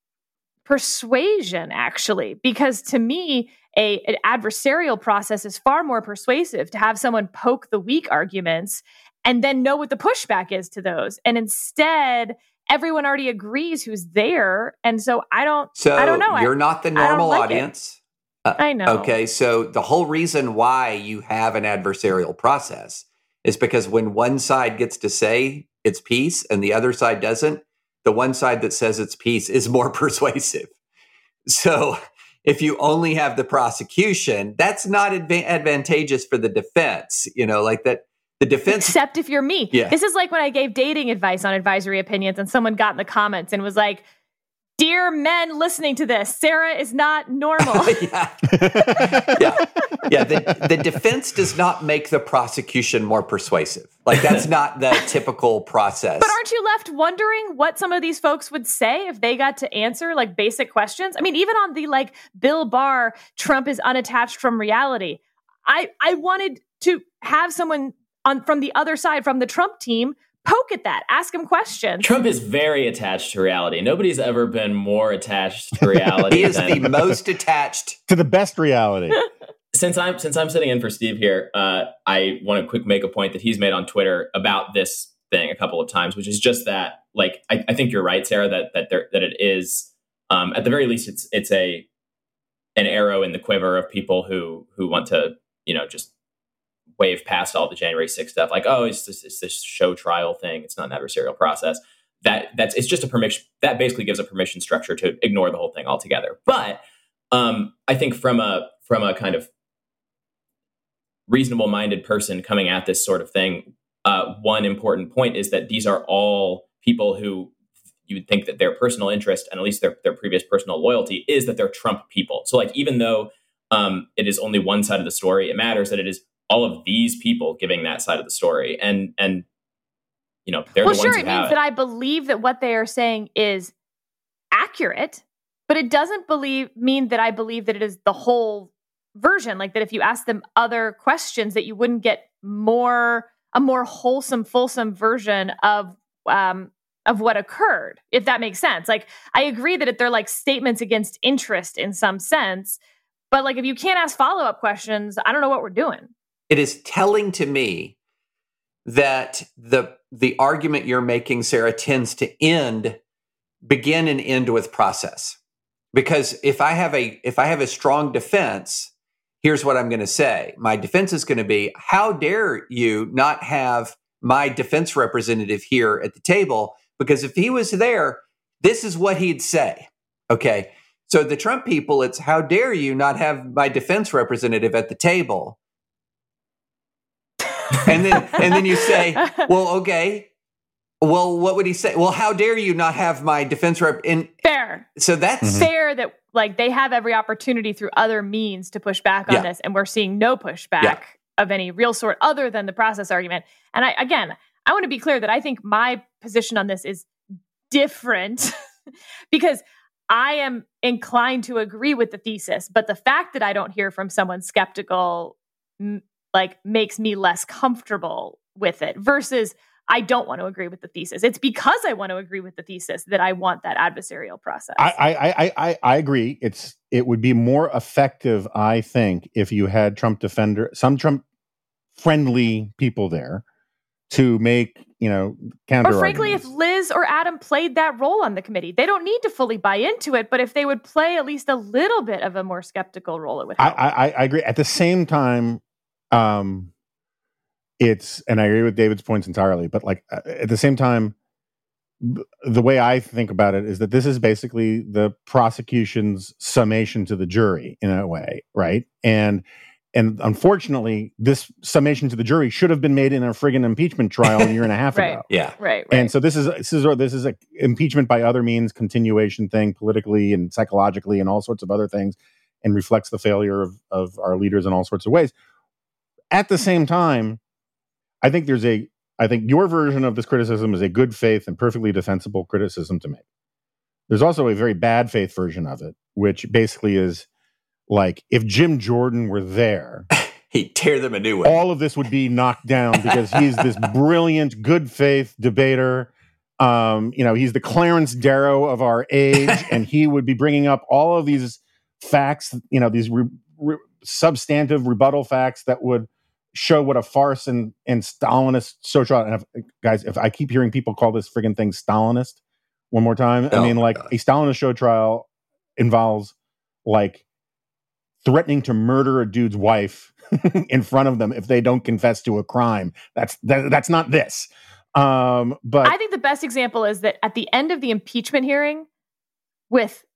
persuasion, actually, because to me, a, an adversarial process is far more persuasive to have someone poke the weak arguments and then know what the pushback is to those. And instead, everyone already agrees who's there. And so I don't, so I don't know. You're I, not the normal like audience. Uh, I know. Okay. So the whole reason why you have an adversarial process is because when one side gets to say its piece and the other side doesn't, the one side that says its piece is more persuasive. So if you only have the prosecution, that's not adva- advantageous for the defense, you know, like that the defense. Except if you're me. Yeah. This is like when I gave dating advice on Advisory Opinions and someone got in the comments and was like, dear men listening to this, Sarah is not normal. yeah. yeah. Yeah. The, the defense does not make the prosecution more persuasive. Like that's not the typical process. But aren't you left wondering what some of these folks would say if they got to answer like basic questions? I mean, even on the like Bill Barr, Trump is unattached from reality. I, I wanted to have someone on from the other side, from the Trump team, poke at that, ask him questions. Trump is very attached to reality. Nobody's ever been more attached to reality. He is than, the most attached to the best reality. Since I'm since I'm sitting in for Steve here, uh, I want to quick make a point that he's made on Twitter about this thing a couple of times, which is just that, like, I, I think you're right, Sarah, that that there that it is um, at the very least it's it's a an arrow in the quiver of people who who want to, you know, just wave past all the January sixth stuff, like, oh, it's this, it's this show trial thing. It's not an adversarial process. That that's it's just a permission. That basically gives a permission structure to ignore the whole thing altogether. But um, I think from a from a kind of reasonable-minded person coming at this sort of thing, uh, one important point is that these are all people who you would think that their personal interest and at least their, their previous personal loyalty is that they're Trump people. So like, even though um, it is only one side of the story, it matters that it is all of these people giving that side of the story. And, and, you know, they're well, the sure, ones who it have means it. that I believe that what they are saying is accurate, but it doesn't believe mean that I believe that it is the whole version. Like that if you ask them other questions, that you wouldn't get more, a more wholesome, fulsome version of, um, of what occurred, if that makes sense. Like, I agree that they're like statements against interest in some sense, but like, if you can't ask follow-up questions, I don't know what we're doing. It is telling to me that the the argument you're making, Sarah, tends to end, begin and end with process. Because if I have a if I have a strong defense, here's what I'm going to say. My defense is going to be, how dare you not have my defense representative here at the table? Because if he was there, this is what he'd say. Okay. So the Trump people, it's, how dare you not have my defense representative at the table? And then and then you say, well, okay. Well, what would he say? Well, how dare you not have my defense rep in fair. So that's mm-hmm. fair that like they have every opportunity through other means to push back on yeah. this, and we're seeing no pushback yeah. of any real sort other than the process argument. And I again, I want to be clear that I think my position on this is different because I am inclined to agree with the thesis, but the fact that I don't hear from someone skeptical m- like makes me less comfortable with it versus I don't want to agree with the thesis. It's because I want to agree with the thesis that I want that adversarial process. I I I I agree. It's it would be more effective, I think, if you had Trump defender, some Trump friendly people there to make, you know, counter Or frankly, arguments. if Liz or Adam played that role on the committee, they don't need to fully buy into it, but if they would play at least a little bit of a more skeptical role, it would help. I I, I agree. At the same time, um, it's, and I agree with David's points entirely, but like at the same time, the way I think about it is that this is basically the prosecution's summation to the jury in a way, right? And and unfortunately, this summation to the jury should have been made in a friggin' impeachment trial a year and a half right. ago. Yeah, right, right. And so this is this is this is a impeachment by other means continuation thing, politically and psychologically, and all sorts of other things, and reflects the failure of of our leaders in all sorts of ways. At the same time, I think there's a, I think your version of this criticism is a good faith and perfectly defensible criticism to make. There's also a very bad faith version of it, which basically is like, if Jim Jordan were there, he'd tear them a new one. All of this would be knocked down because he's this brilliant, good faith debater. Um, you know, he's the Clarence Darrow of our age, and he would be bringing up all of these facts, you know, these re- re- substantive rebuttal facts that would show what a farce and, and Stalinist social. And if, guys, if I keep hearing people call this friggin' thing Stalinist one more time, oh, I mean, like God. A Stalinist show trial involves like threatening to murder a dude's wife in front of them if they don't confess to a crime. That's that, that's not this. Um, but I think the best example is that at the end of the impeachment hearing, with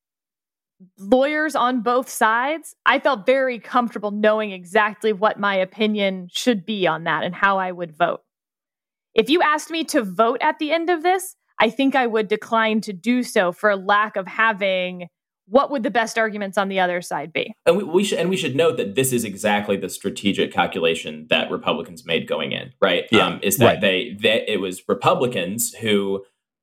lawyers on both sides, I felt very comfortable knowing exactly what my opinion should be on that and how I would vote. If you asked me to vote at the end of this, I think I would decline to do so for lack of having what would the best arguments on the other side be. And we, we should and we should note that this is exactly the strategic calculation that Republicans made going in, right? Yeah, um, is that right. they, they it was Republicans who,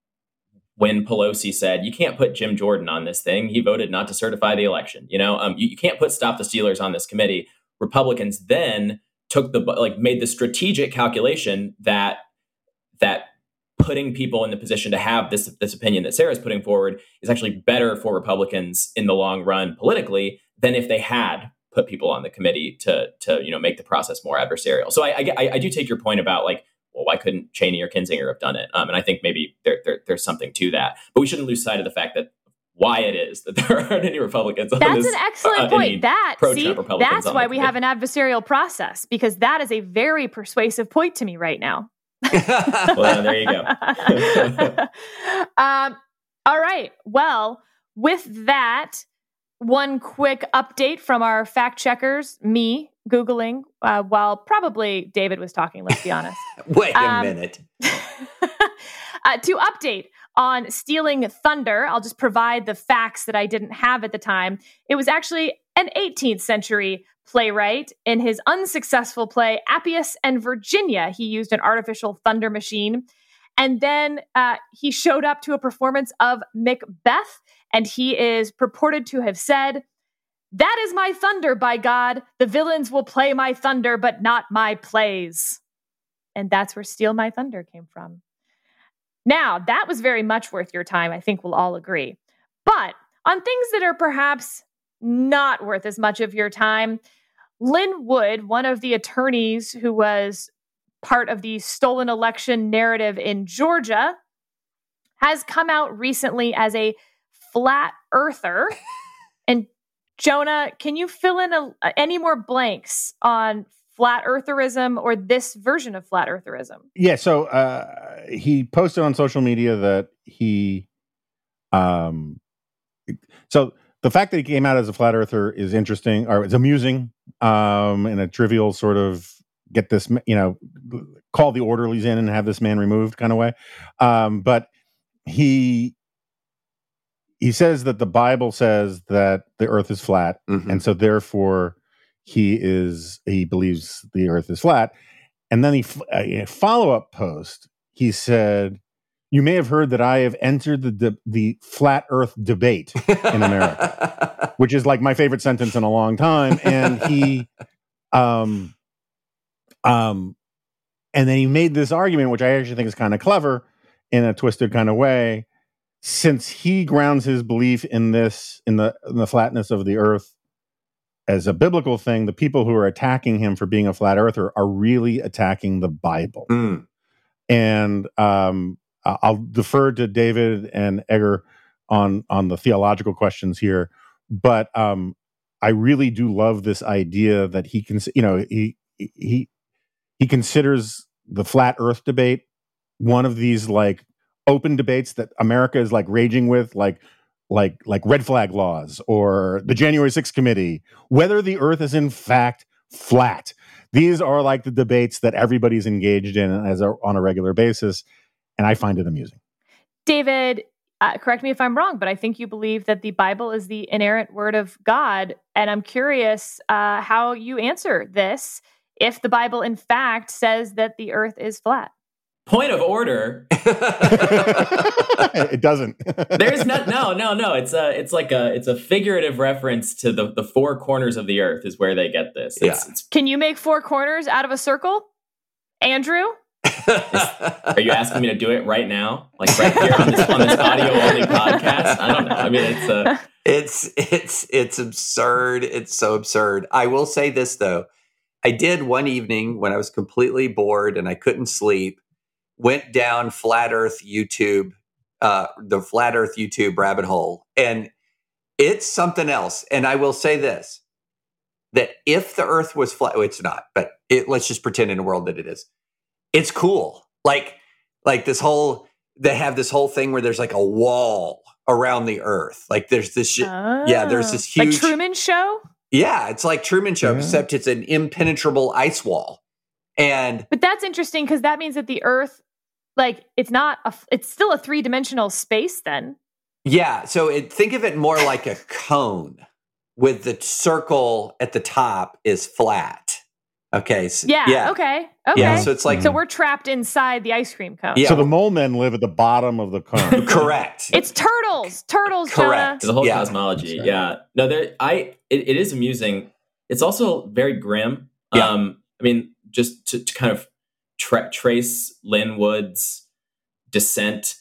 when Pelosi said, you can't put Jim Jordan on this thing, he voted not to certify the election. You know, um, you, you can't put Stop the Steelers on this committee. Republicans then took the, like, made the strategic calculation that, that putting people in the position to have this, this opinion that Sarah's putting forward is actually better for Republicans in the long run politically than if they had put people on the committee to, to, you know, make the process more adversarial. So I, I, I do take your point about, like, well, why couldn't Cheney or Kinzinger have done it? Um, and I think maybe there, there, there's something to that. But we shouldn't lose sight of the fact that why it is that there aren't any Republicans on that's this. An excellent uh, point. That, see, that's why we committee. have an adversarial process, because that is a very persuasive point to me right now. Well, there you go. um, all right. Well, with that, one quick update from our fact checkers, me Googling, uh, while probably David was talking, let's be honest. Wait a um, minute. uh, to update on stealing thunder. I'll just provide the facts that I didn't have at the time. It was actually an eighteenth century playwright. In his unsuccessful play, Appius and Virginia, he used an artificial thunder machine. And then uh, he showed up to a performance of Macbeth, and he is purported to have said, "That is my thunder, by God. The villains will play my thunder, but not my plays." And that's where Steal My Thunder came from. Now, that was very much worth your time. I think we'll all agree. But on things that are perhaps not worth as much of your time, Lin Wood, one of the attorneys who was part of the stolen election narrative in Georgia, has come out recently as a flat earther. And Jonah, can you fill in a, any more blanks on flat eartherism or this version of flat eartherism? Yeah, so uh, he posted on social media that he, um, so the fact that he came out as a flat earther is interesting, or it's amusing, um, in a trivial sort of get this, you know, call the orderlies in and have this man removed kind of way. Um, but he he says that the Bible says that the earth is flat, mm-hmm. and so therefore he is he believes the earth is flat. And then he a follow-up post, he said, "You may have heard that I have entered the the, the flat earth debate in America," which is like my favorite sentence in a long time. And he um um and then he made this argument, which I actually think is kind of clever in a twisted kind of way, since he grounds his belief in this in the in the flatness of the earth as a biblical thing. The people who are attacking him for being a flat earther are really attacking the Bible. Mm. And um, I'll defer to David and Egger on, on the theological questions here. But um, I really do love this idea that he can, you know, he, he, he considers the flat earth debate one of these like open debates that America is like raging with, like, like like red flag laws or the January sixth committee, whether the earth is in fact flat. These are like the debates that everybody's engaged in as a, on a regular basis, and I find it amusing. David, uh, correct me if I'm wrong, but I think you believe that the Bible is the inerrant word of God, and I'm curious uh, how you answer this if the Bible in fact says that the earth is flat. Point of order. It doesn't. There's no, no, no, no. It's a, it's like a, it's a figurative reference to the, the four corners of the earth is where they get this. It's, yeah. it's, Can you make four corners out of a circle, Andrew? is, are you asking me to do it right now, like right here on this, on this audio only podcast? I don't know. I mean, it's uh... it's it's it's absurd. It's so absurd. I will say this though. I did one evening when I was completely bored and I couldn't sleep. Went down flat Earth YouTube, uh, the flat Earth YouTube rabbit hole, and it's something else. And I will say this: that if the Earth was flat, well, it's not, but it, let's just pretend in a world that it is. It's cool, like like this whole. They have this whole thing where there's like a wall around the Earth, like there's this shit. Oh, yeah, there's this huge like Truman Show. Yeah, it's like Truman Show, yeah. Except it's an impenetrable ice wall. And but that's interesting because that means that the Earth, like, it's not a, it's still a three dimensional space. Then, yeah. So it, think of it more like a cone with the circle at the top is flat. Okay. So, yeah, yeah. Okay. Okay. Yeah. So it's like so we're trapped inside the ice cream cone. Yeah. So the mole men live at the bottom of the cone. Correct. It's turtles. Turtles. Correct. Jonah. The whole yeah. cosmology. Right. Yeah. No, there. I. It, it is amusing. It's also very grim. Yeah. Um. I mean. Just to, to kind of tra- trace Lin Wood's descent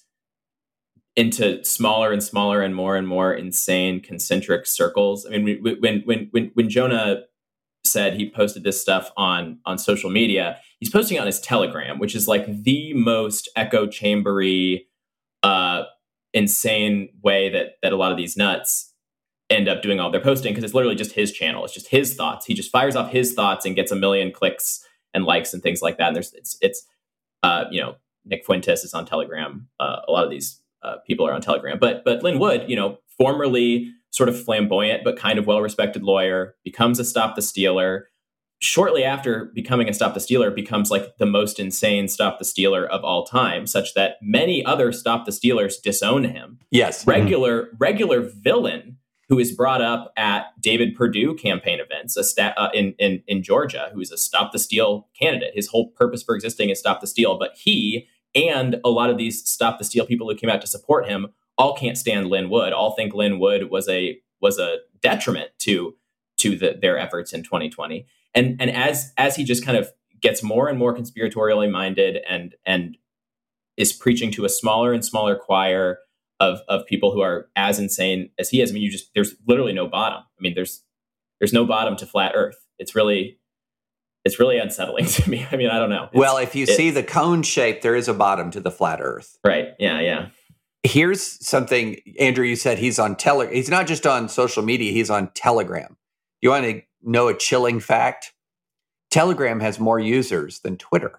into smaller and smaller and more and more insane concentric circles. I mean, we, when when when when Jonah said he posted this stuff on on social media, he's posting it on his Telegram, which is like the most echo chambery, uh, insane way that that a lot of these nuts end up doing all their posting, because it's literally just his channel. It's just his thoughts. He just fires off his thoughts and gets a million clicks and likes and things like that. And there's, it's, it's, uh, you know, Nick Fuentes is on Telegram. Uh, a lot of these uh, people are on Telegram, but, but Lin Wood, you know, formerly sort of flamboyant, but kind of well-respected lawyer, becomes a Stop the Stealer, shortly after becoming a Stop the Stealer, becomes like the most insane Stop the Stealer of all time, such that many other Stop the Stealers disown him. Yes. Regular, mm-hmm. regular villain who is brought up at David Perdue campaign events a stat, uh, in, in, in Georgia, who is a Stop the Steal candidate. His whole purpose for existing is Stop the Steal, but he and a lot of these Stop the Steal people who came out to support him all can't stand Lin Wood, all think Lin Wood was a was a detriment to to the, their efforts in twenty twenty. And and as as he just kind of gets more and more conspiratorially minded and and is preaching to a smaller and smaller choir of of people who are as insane as he is. I mean, you just there's literally no bottom. I mean, there's there's no bottom to flat Earth. It's really it's really unsettling to me. I mean, I don't know. It's, well, if you it, see the cone shape, there is a bottom to the flat Earth. Right. Yeah. Yeah. Here's something, Andrew, you said he's on Telegram. He's not just on social media. He's on Telegram. You want to know a chilling fact? Telegram has more users than Twitter.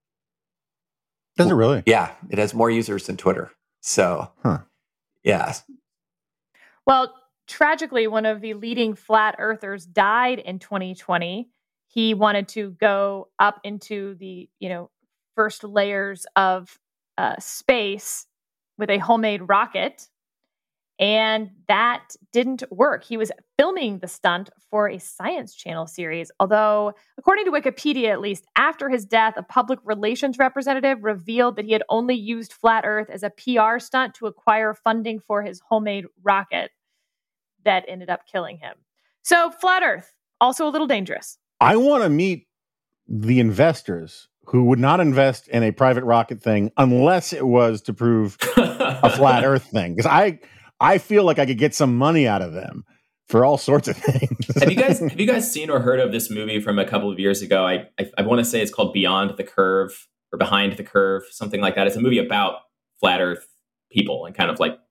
Does it really? Yeah, it has more users than Twitter. So, huh. yeah. Well, tragically, one of the leading flat earthers died in twenty twenty. He wanted to go up into the, you know, first layers of uh, space with a homemade rocket, and that didn't work. He was filming the stunt for a Science Channel series, although, according to Wikipedia at least, after his death, a public relations representative revealed that he had only used Flat Earth as a P R stunt to acquire funding for his homemade rocket that ended up killing him. So, Flat Earth, also a little dangerous. I want to meet the investors who would not invest in a private rocket thing unless it was to prove a flat Earth thing. Because I, I feel like I could get some money out of them for all sorts of things. have you guys have you guys seen or heard of this movie from a couple of years ago? I I, I want to say it's called Beyond the Curve or Behind the Curve, something like that. It's a movie about flat Earth people and kind of like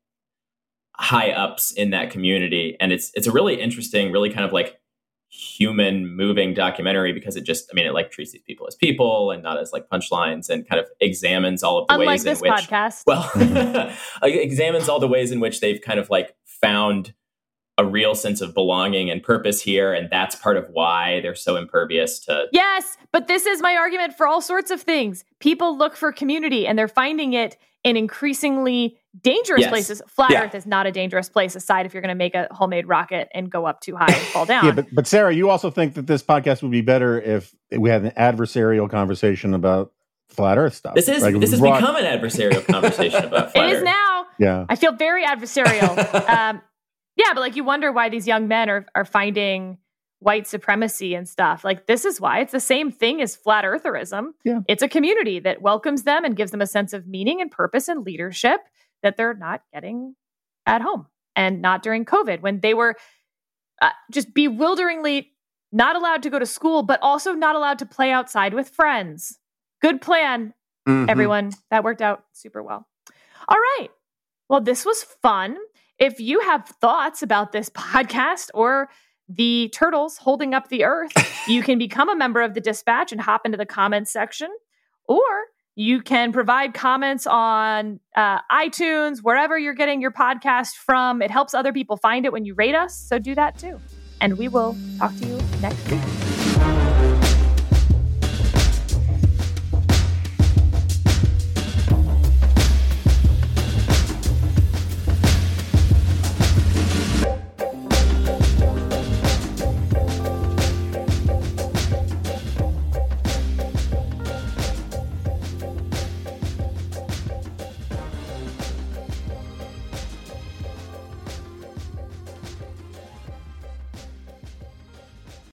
high ups in that community, and it's it's a really interesting, really kind of like human moving documentary because it just, I mean, it like treats these people as people and not as like punchlines, and kind of examines all of the Unlike ways this in which, podcast. well, examines all the ways in which they've kind of like found a real sense of belonging and purpose here. And that's part of why they're so impervious to. Yes, but this is my argument for all sorts of things. People look for community and they're finding it in increasingly dangerous Yes. places. Flat Yeah. Earth is not a dangerous place, aside if you're going to make a homemade rocket and go up too high and fall down. Yeah, but, but Sarah, you also think that this podcast would be better if we had an adversarial conversation about flat Earth stuff. This is Like, this has brought- become an adversarial conversation about flat It is Earth. now. Yeah. I feel very adversarial. um, yeah, but like you wonder why these young men are are finding white supremacy and stuff. Like this is why it's the same thing as flat eartherism. Yeah. It's a community that welcomes them and gives them a sense of meaning and purpose and leadership that they're not getting at home and not during COVID when they were uh, just bewilderingly not allowed to go to school, but also not allowed to play outside with friends. Good plan, Mhm. everyone. That worked out super well. All right. Well, this was fun. If you have thoughts about this podcast or the turtles holding up the earth, you can become a member of the Dispatch and hop into the comments section, or you can provide comments on uh, iTunes, wherever you're getting your podcast from. It helps other people find it when you rate us, so do that too. And we will talk to you next week.